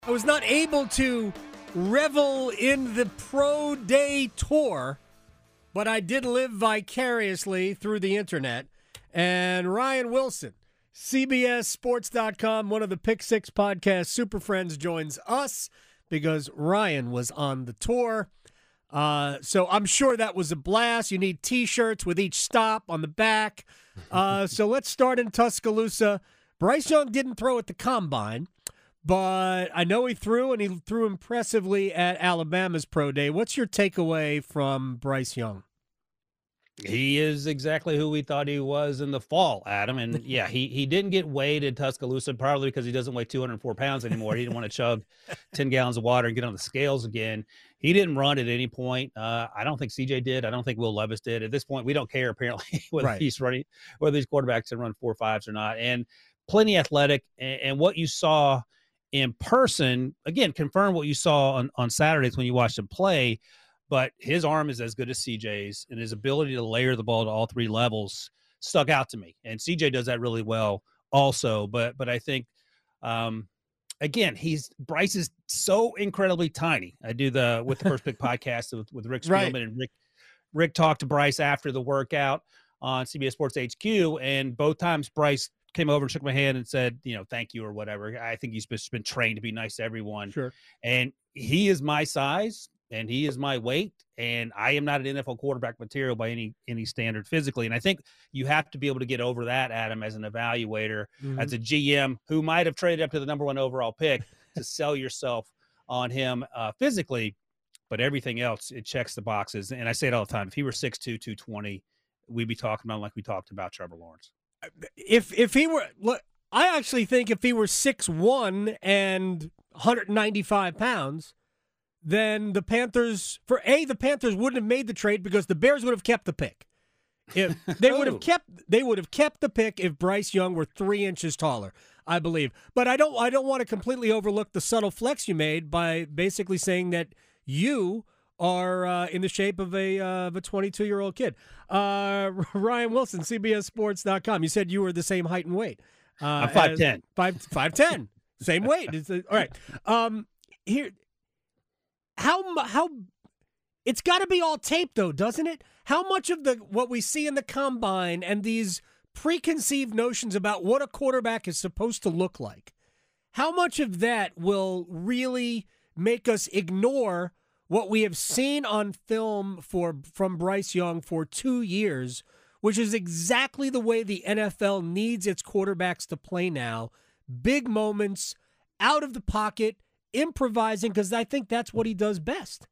I was not able to revel in the Pro Day tour, but I did live vicariously through the internet. And Ryan Wilson, CBSSports.com, one of the Pick Six podcast super friends, joins us because Ryan was on the tour. So I'm sure that was a blast. You need T-shirts with each stop on the back. So let's start in Tuscaloosa. Bryce Young didn't throw at the Combine, but I know he threw, and he threw impressively at Alabama's Pro Day. What's your takeaway from Bryce Young? He is exactly who we thought he was in the fall, Adam. And yeah, he didn't get weighed in Tuscaloosa, probably because he doesn't weigh 204 pounds anymore. He didn't want to chug 10 gallons of water and get on the scales again. He didn't run at any point. I don't think CJ did. I don't think Will Levis did. At this point, we don't care, apparently, whether he's running, whether these quarterbacks can run 4.5s or not. And plenty athletic. And what you saw in person, again, confirm what you saw on Saturdays when you watched him play. But his arm is as good as CJ's, and his ability to layer the ball to all three levels stuck out to me. And CJ does that really well also. But I think, again, Bryce is so incredibly tiny. I do with the First Pick podcast with Rick Spielman, and Rick talked to Bryce after the workout on CBS Sports HQ, and both times Bryce came over and shook my hand and said, thank you or whatever. I think he's been trained to be nice to everyone. Sure. And he is my size. And he is my weight, and I am not an NFL quarterback material by any standard physically. And I think you have to be able to get over that, Adam, as an evaluator, as a GM who might have traded up to the number one overall pick to sell yourself on him physically. But everything else, it checks the boxes. And I say it all the time. If he were 6'2", 220, we'd be talking about like we talked about Trevor Lawrence. If he were – I actually think if he were 6'1" and 195 pounds – then the Panthers wouldn't have made the trade because the Bears would have kept the pick. If they would have kept the pick if Bryce Young were 3 inches taller, I believe. But I don't want to completely overlook the subtle flex you made by basically saying that you are in the shape of a 22-year-old kid. Ryan Wilson, CBSSports.com. You said you were the same height and weight. I'm 5'10". 5'10". Same weight. All right. Here. How it's got to be all tape though, doesn't it? How much of what we see in the Combine and these preconceived notions about what a quarterback is supposed to look like, how much of that will really make us ignore what we have seen on film from Bryce Young for 2 years, which is exactly the way the NFL needs its quarterbacks to play now. Big moments, out of the pocket, improvising, because I think that's what he does best.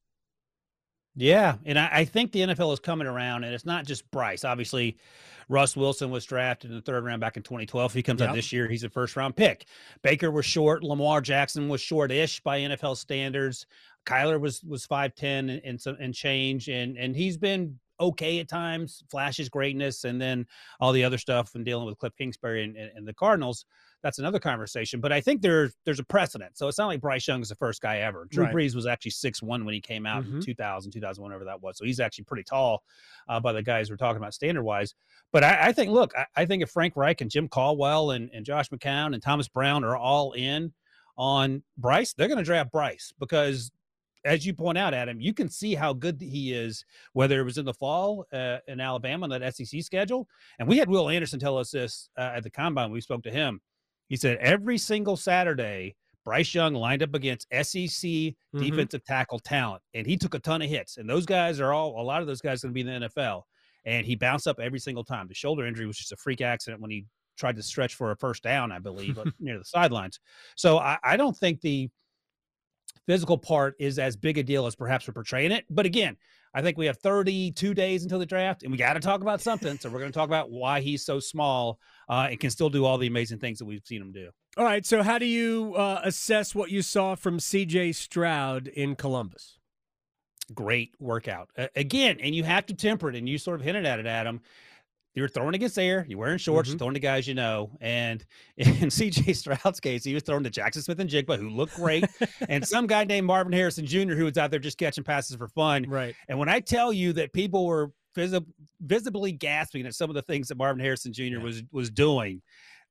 Yeah, and I think the NFL is coming around, and it's not just Bryce. Obviously, Russ Wilson was drafted in the 3rd round back in 2012. If he comes out this year, he's a first-round pick. Baker was short. Lamar Jackson was short-ish by NFL standards. Kyler was 5'10" and change, and he's been okay at times, flashes greatness, and then all the other stuff and dealing with Cliff Kingsbury and the Cardinals. That's another conversation. But I think there's a precedent. So it's not like Bryce Young is the first guy ever. Drew Brees was actually 6'1" when he came out in 2000, 2001, whatever that was. So he's actually pretty tall by the guys we're talking about standard-wise. But I think, look, I think if Frank Reich and Jim Caldwell and Josh McCown and Thomas Brown are all in on Bryce, they're going to draft Bryce because, as you point out, Adam, you can see how good he is, whether it was in the fall in Alabama on that SEC schedule. And we had Will Anderson tell us this at the Combine when we spoke to him. He said every single Saturday, Bryce Young lined up against SEC defensive tackle talent, and he took a ton of hits. And those guys a lot of those guys going to be in the NFL. And he bounced up every single time. The shoulder injury was just a freak accident when he tried to stretch for a first down, I believe, near the sidelines. So I don't think the physical part is as big a deal as perhaps we're portraying it. But again, I think we have 32 days until the draft, and we got to talk about something. So we're going to talk about why he's so small and can still do all the amazing things that we've seen him do. All right, so how do you assess what you saw from C.J. Stroud in Columbus? Great workout. Again, and you have to temper it, and you sort of hinted at it, Adam. You're throwing against air. You're wearing shorts. You're throwing to guys you know. And in C.J. Stroud's case, he was throwing to Jackson Smith and Jigba, who looked great, and some guy named Marvin Harrison Jr., who was out there just catching passes for fun. Right. And when I tell you that people were visibly gasping at some of the things that Marvin Harrison Jr. was doing,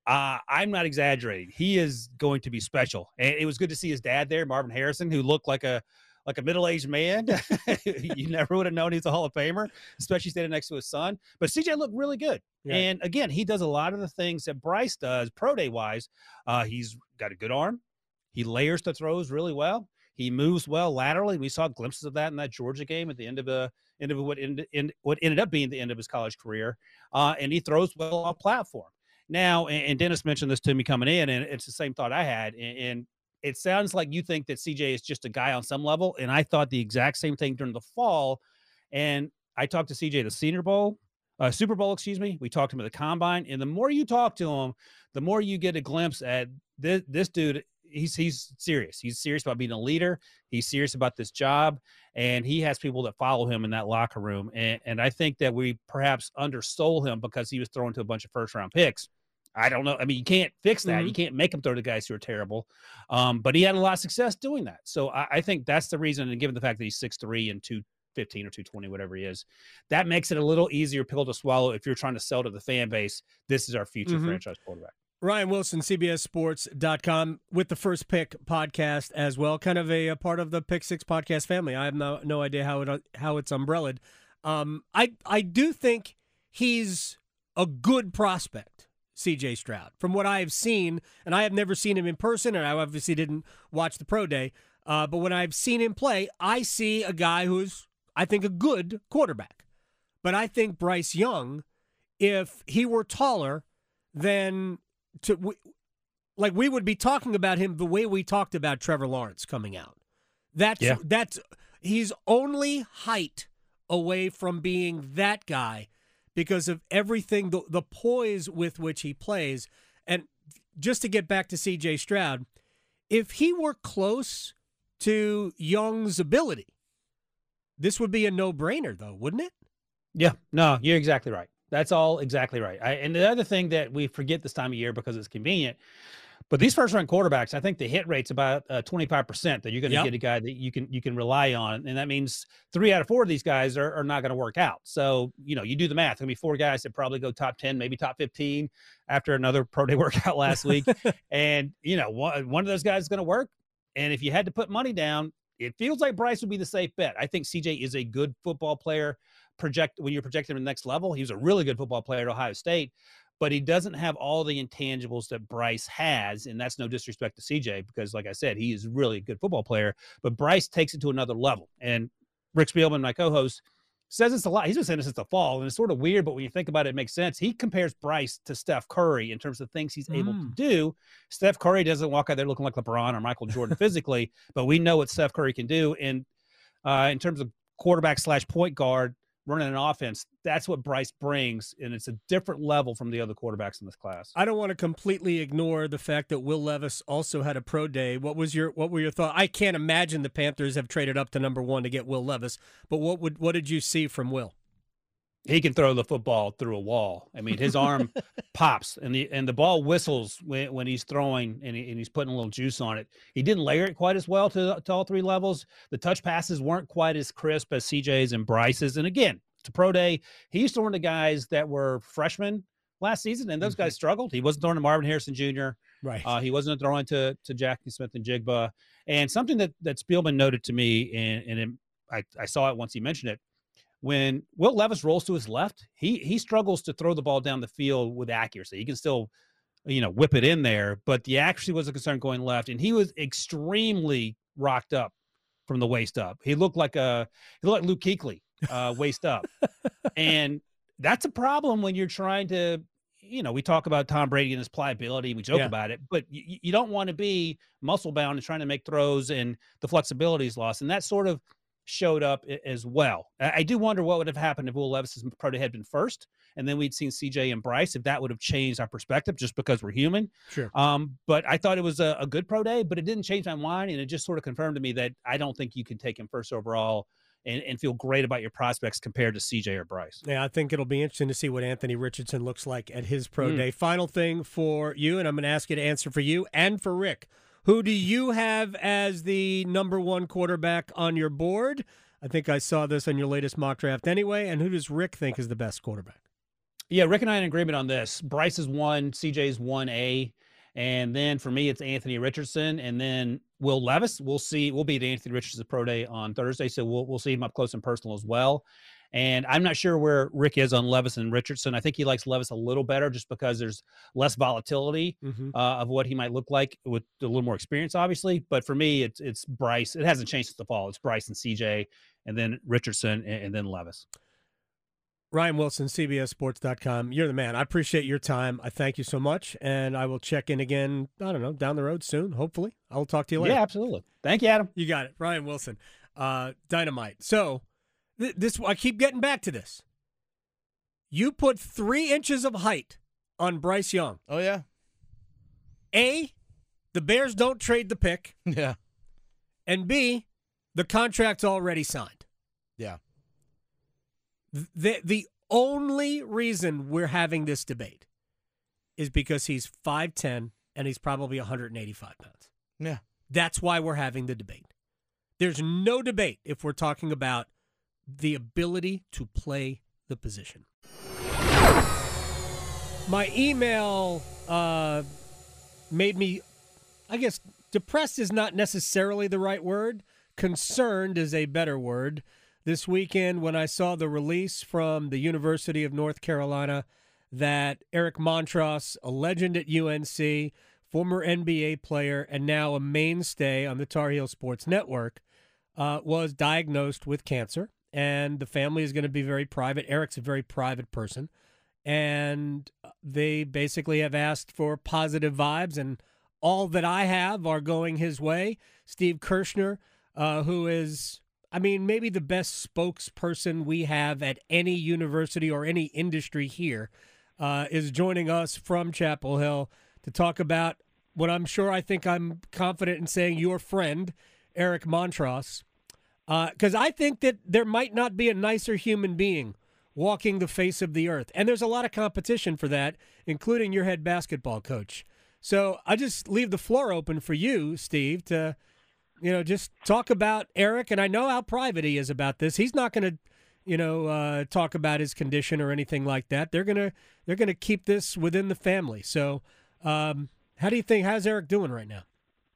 I'm not exaggerating. He is going to be special. And it was good to see his dad there, Marvin Harrison, who looked like a middle-aged man. You never would have known he's a Hall of Famer, especially standing next to his son. But CJ looked really good. Yeah. And again, he does a lot of the things that Bryce does pro day wise. He's got a good arm. He layers the throws really well. He moves well laterally. We saw glimpses of that in that Georgia game at the end of what ended up being the end of his college career. And he throws well off platform. Now, and Dennis mentioned this to me coming in, and it's the same thought I had. And it sounds like you think that CJ is just a guy on some level, and I thought the exact same thing during the fall. And I talked to CJ at the Super Bowl, excuse me. We talked to him at the Combine, and the more you talk to him, the more you get a glimpse at this dude. He's serious. He's serious about being a leader. He's serious about this job, and he has people that follow him in that locker room. And I think that we perhaps undersold him because he was throwing to a bunch of first-round picks. I don't know. I mean, you can't fix that. You can't make him throw to guys who are terrible. But he had a lot of success doing that. So I think that's the reason, and given the fact that he's 6'3" and 215 or 220, whatever he is, that makes it a little easier pill to swallow if you're trying to sell to the fan base, this is our future franchise quarterback. Ryan Wilson, CBSSports.com, with the First Pick podcast as well, kind of a part of the Pick Six podcast family. I have no idea how it's umbrellaed. I do think he's a good prospect, C.J. Stroud, from what I have seen, and I have never seen him in person, and I obviously didn't watch the pro day, but when I've seen him play, I see a guy who's, I think, a good quarterback. But I think Bryce Young, if he were taller, then we would be talking about him the way we talked about Trevor Lawrence coming out. That's he's only height away from being that guy because of everything, the poise with which he plays. And just to get back to C.J. Stroud, if he were close to Young's ability, this would be a no-brainer, though, wouldn't it? Yeah, no, you're exactly right. That's all exactly right. And the other thing that we forget this time of year because it's convenient, but these first-round quarterbacks, I think the hit rate's about 25% that you're going to get a guy that you can rely on, and that means 3 out of 4 of these guys are not going to work out. So, you do the math. There's going to be 4 guys that probably go top 10, maybe top 15 after another pro day workout last week. And, one of those guys is going to work. And if you had to put money down, it feels like Bryce would be the safe bet. I think CJ is a good football player. When you're projecting him to the next level, he was a really good football player at Ohio State, but he doesn't have all the intangibles that Bryce has, and that's no disrespect to CJ because, like I said, he is really a good football player, but Bryce takes it to another level. And Rick Spielman, my co-host, says it's a lot. He's been saying this since the fall, and it's sort of weird, but when you think about it, it makes sense. He compares Bryce to Steph Curry in terms of things he's able to do. Steph Curry doesn't walk out there looking like LeBron or Michael Jordan physically, but we know what Steph Curry can do. And in terms of quarterback / point guard, running an offense, that's what Bryce brings, and it's a different level from the other quarterbacks in this class. I don't want to completely ignore the fact that Will Levis also had a pro day. What were your thoughts? I can't imagine the Panthers have traded up to number 1 to get Will Levis, but what did you see from Will? He can throw the football through a wall. I mean, his arm pops, and the ball whistles when he's throwing, and he's putting a little juice on it. He didn't layer it quite as well to all 3 levels. The touch passes weren't quite as crisp as CJ's and Bryce's. And again, to pro day, he used to run to guys that were freshmen last season, and those guys struggled. He wasn't throwing to Marvin Harrison Jr. Right. He wasn't throwing to Jackson Smith and Jigba. And something that Spielman noted to me, and I saw it once he mentioned it, when Will Levis rolls to his left, he struggles to throw the ball down the field with accuracy. He can still, whip it in there, but the accuracy was a concern going left, and he was extremely rocked up from the waist up. He looked like Luke Kuechly, waist up. And that's a problem when you're trying to, we talk about Tom Brady and his pliability. We joke about it, but you don't want to be muscle bound and trying to make throws, and the flexibility is lost. And that sort of showed up as well. I do wonder what would have happened if Will Levis's pro day had been first, and then we'd seen CJ and Bryce, if that would have changed our perspective just because we're human. Sure. But I thought it was a good pro day, but it didn't change my mind, and it just sort of confirmed to me that I don't think you can take him first overall and feel great about your prospects compared to CJ or Bryce. Yeah, I think it'll be interesting to see what Anthony Richardson looks like at his pro day. Final thing for you, and I'm going to ask you to answer for you and for Rick. Who do you have as the number 1 quarterback on your board? I think I saw this on your latest mock draft anyway. And who does Rick think is the best quarterback? Yeah, Rick and I are in agreement on this. Bryce is 1, CJ's 1A. And then for me, it's Anthony Richardson. And then Will Levis, we'll see. We'll be at Anthony Richardson's pro day on Thursday. So we'll see him up close and personal as well. And I'm not sure where Rick is on Levis and Richardson. I think he likes Levis a little better just because there's less volatility of what he might look like with a little more experience, obviously. But for me, it's Bryce. It hasn't changed since the fall. It's Bryce and CJ, and then Richardson, and then Levis. Ryan Wilson, CBSSports.com. You're the man. I appreciate your time. I thank you so much, and I will check in again, I don't know, down the road soon, hopefully. I'll talk to you later. Yeah, absolutely. Thank you, Adam. You got it. Ryan Wilson, Dynamite. So this I keep getting back to this. You put 3 inches of height on Bryce Young. Oh, yeah. A, the Bears don't trade the pick. Yeah. And B, the contract's already signed. Yeah. The only reason we're having this debate is because he's 5'10", and he's probably 185 pounds. Yeah. That's why we're having the debate. There's no debate if we're talking about the ability to play the position. My email made me, I guess, depressed is not necessarily the right word. Concerned is a better word. This weekend, when I saw the release from the University of North Carolina that Eric Montross, a legend at UNC, former NBA player, and now a mainstay on the Tar Heel Sports Network, was diagnosed with cancer. And the family is going to be very private. Eric's a very private person. And they basically have asked for positive vibes, and all that I have are going his way. Steve Kirshner, who is, I mean, maybe the best spokesperson we have at any university or any industry here, is joining us from Chapel Hill to talk about what I'm confident in saying your friend, Eric Montross. Because I think that there might not be a nicer human being walking the face of the earth. And there's a lot of competition for that, including your head basketball coach. So I just leave the floor open for you, Steve, to just talk about Eric. And I know how private he is about this. He's not going to, talk about his condition or anything like that. They're gonna keep this within the family. So, how do you think? How's Eric doing right now?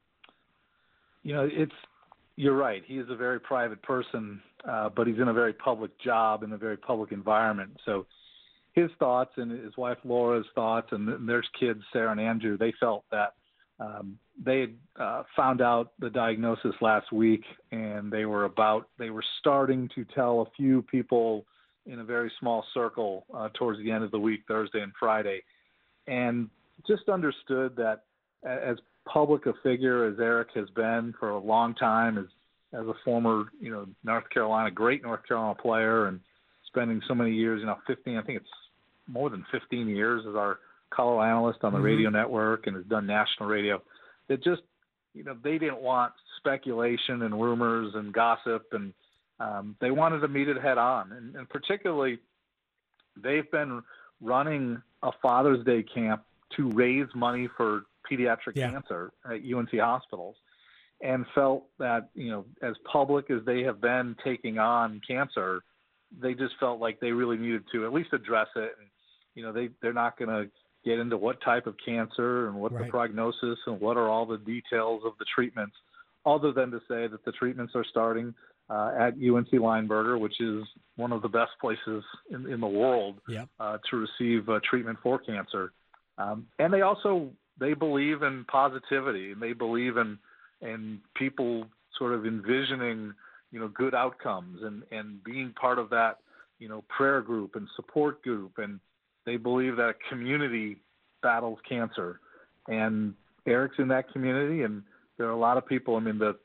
You're right. He is a very private person, but he's in a very public job in a very public environment. So, his thoughts and his wife Laura's thoughts, and their kids Sarah and Andrew, they felt that they had found out the diagnosis last week, and they were starting to tell a few people in a very small circle towards the end of the week, Thursday and Friday, and just understood that as public a figure as Eric has been for a long time, as a former great North Carolina player, and spending so many years, 15, I think it's more than 15 years as our color analyst on the radio network, and has done national radio. That just, they didn't want speculation and rumors and gossip, and they wanted to meet it head on. And particularly, they've been running a Father's Day camp to raise money for pediatric cancer at UNC hospitals, and felt that, as public as they have been taking on cancer, they just felt like they really needed to at least address it. And, they're not going to get into what type of cancer and what the prognosis and what are all the details of the treatments, other than to say that the treatments are starting at UNC Lineberger, which is one of the best places in the world to receive treatment for cancer. And they believe in positivity, and they believe in people sort of envisioning, good outcomes and being part of that, prayer group and support group. And they believe that a community battles cancer, and Eric's in that community. And there are a lot of people. I mean, the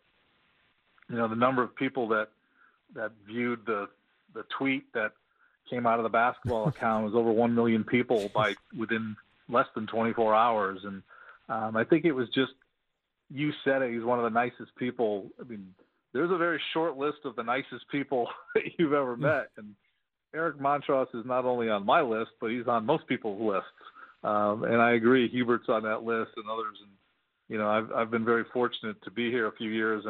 number of people that viewed the tweet that came out of the basketball account was over 1 million people within less than 24 hours. And I think it was just, you said it, he's one of the nicest people. I mean, there's a very short list of the nicest people that you've ever met. And Eric Montross is not only on my list, but he's on most people's lists. And I agree, Hubert's on that list and others. And, I've been very fortunate to be here a few years,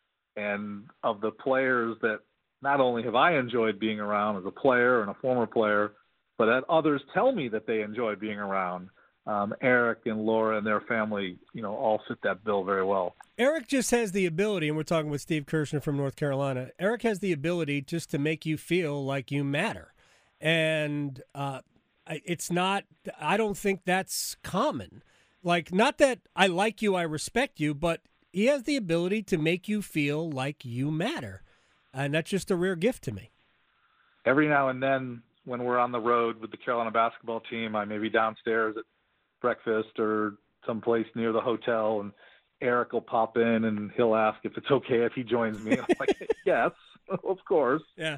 and of the players that not only have I enjoyed being around as a player and a former player, but others tell me that they enjoy being around. Eric and Laura and their family, all fit that bill very well. Eric just has the ability, and we're talking with Steve Kirshner from North Carolina. Eric has the ability just to make you feel like you matter. And it's not, I don't think that's common. Like, not that I like you, I respect you, but he has the ability to make you feel like you matter. And that's just a rare gift to me. Every now and then when we're on the road with the Carolina basketball team, I may be downstairs at breakfast or someplace near the hotel, and Eric will pop in and he'll ask if it's okay if he joins me. I'm like, yes, of course. Yeah.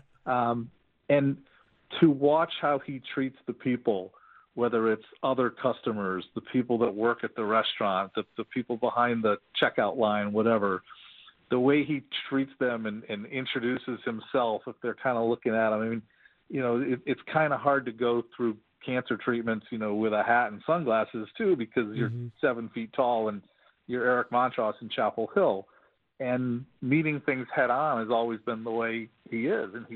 And to watch how he treats the people, whether it's other customers, the people that work at the restaurant, the people behind the checkout line, whatever, the way he treats them and introduces himself if they're kind of looking at him. I mean, it's kind of hard to go through cancer treatments, with a hat and sunglasses too, because you're 7 feet tall and you're Eric Montross in Chapel Hill. And meeting things head on has always been the way he is. And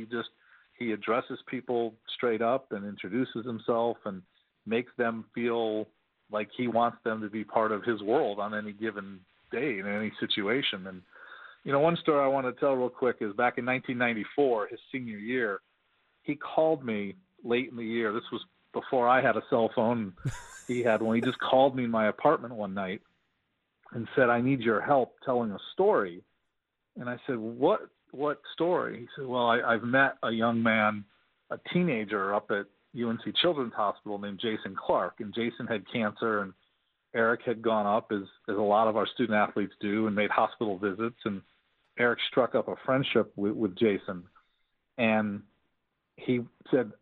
he addresses people straight up and introduces himself and makes them feel like he wants them to be part of his world on any given day in any situation. And, one story I want to tell real quick is back in 1994, his senior year, he called me late in the year. This was before I had a cell phone. He had one. He just called me in my apartment one night and said, "I need your help telling a story." And I said, what story? He said, "Well, I've met a young man, a teenager up at UNC Children's Hospital named Jason Clark. And Jason had cancer, and Eric had gone up, as a lot of our student athletes do, and made hospital visits. And Eric struck up a friendship with Jason. And he said,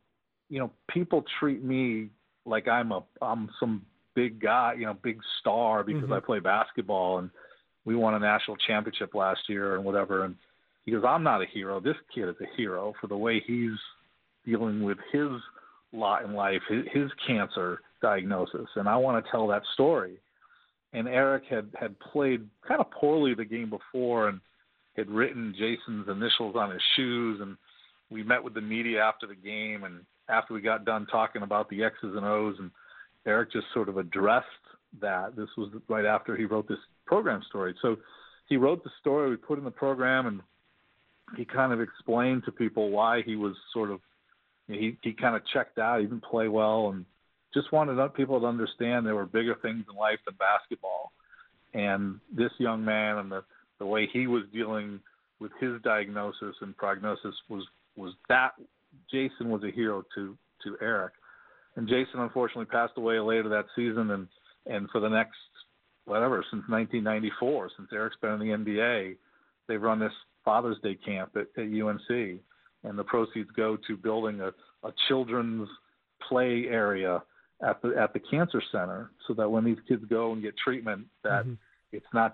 people treat me like I'm some big guy, big star because I play basketball and we won a national championship last year and whatever." And he goes, "I'm not a hero. This kid is a hero for the way he's dealing with his lot in life, his cancer diagnosis. And I want to tell that story." And Eric had played kind of poorly the game before and had written Jason's initials on his shoes. And we met with the media after the game, and after we got done talking about the X's and O's, and Eric just sort of addressed that. This was right after he wrote this program story. So he wrote the story, we put in the program, and he kind of explained to people why he was sort of, he kind of checked out, he didn't play well, and just wanted people to understand there were bigger things in life than basketball. And this young man and the way he was dealing with his diagnosis and prognosis was that Jason was a hero to Eric. And Jason unfortunately passed away later that season, and for the next, since 1994, since Eric's been in the NBA, they've run this Father's Day camp at UNC, and the proceeds go to building a children's play area at the cancer center, so that when these kids go and get treatment, that it's not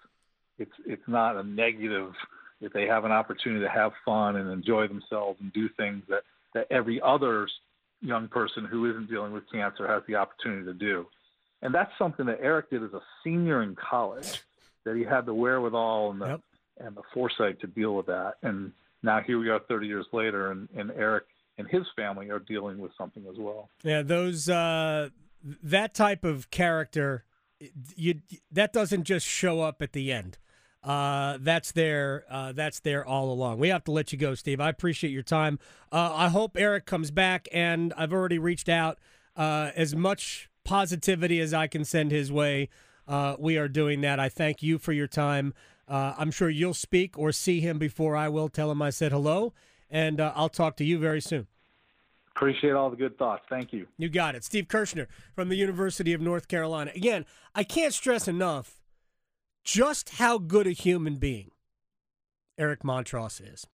a negative, if they have an opportunity to have fun and enjoy themselves and do things that every other young person who isn't dealing with cancer has the opportunity to do. And that's something that Eric did as a senior in college, that he had the wherewithal and the foresight to deal with that. And now here we are 30 years later, and Eric and his family are dealing with something as well. Yeah, those that type of character, that doesn't just show up at the end. That's there all along. We have to let you go, Steve. I appreciate your time. I hope Eric comes back, and I've already reached out. As much positivity as I can send his way, we are doing that. I thank you for your time. I'm sure you'll speak or see him before I will. Tell him I said hello, and I'll talk to you very soon. Appreciate all the good thoughts. Thank you. You got it. Steve Kirshner from the University of North Carolina. Again, I can't stress enough just how good a human being Eric Montross is.